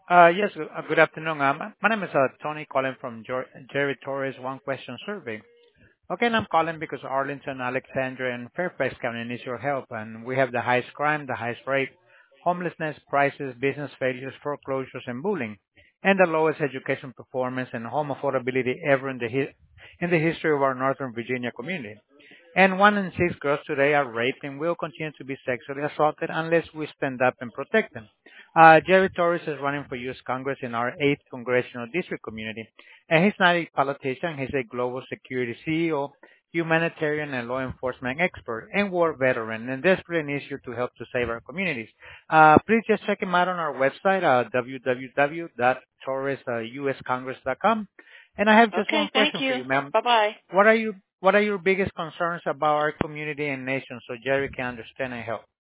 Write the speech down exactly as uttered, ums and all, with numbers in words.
Uh, Yes, good uh, good afternoon. Um, My name is uh, Tony calling from Jor- Jerry Torres One Question Survey. Okay, and I'm calling because Arlington, Alexandria, and Fairfax County needs your help, and we have the highest crime, the highest rate, homelessness, prices, business failures, foreclosures, and bullying, and the lowest education performance and home affordability ever in the hi- in the history of our Northern Virginia community. And one in six girls today are raped and will continue to be sexually assaulted unless we stand up and protect them. Uh, Jerry Torres is running for U S Congress in our eighth Congressional District community. And he's not a politician, he's a global security C E O, humanitarian and law enforcement expert, and war veteran, and desperately needs you to help to save our communities. Uh, please just check him out on our website, uh, w w w dot torres u s congress dot com. And I have just Okay, one thank question for you. you, ma'am. Bye-bye. What are you what are your biggest concerns about our community and nation so Jerry can understand and help?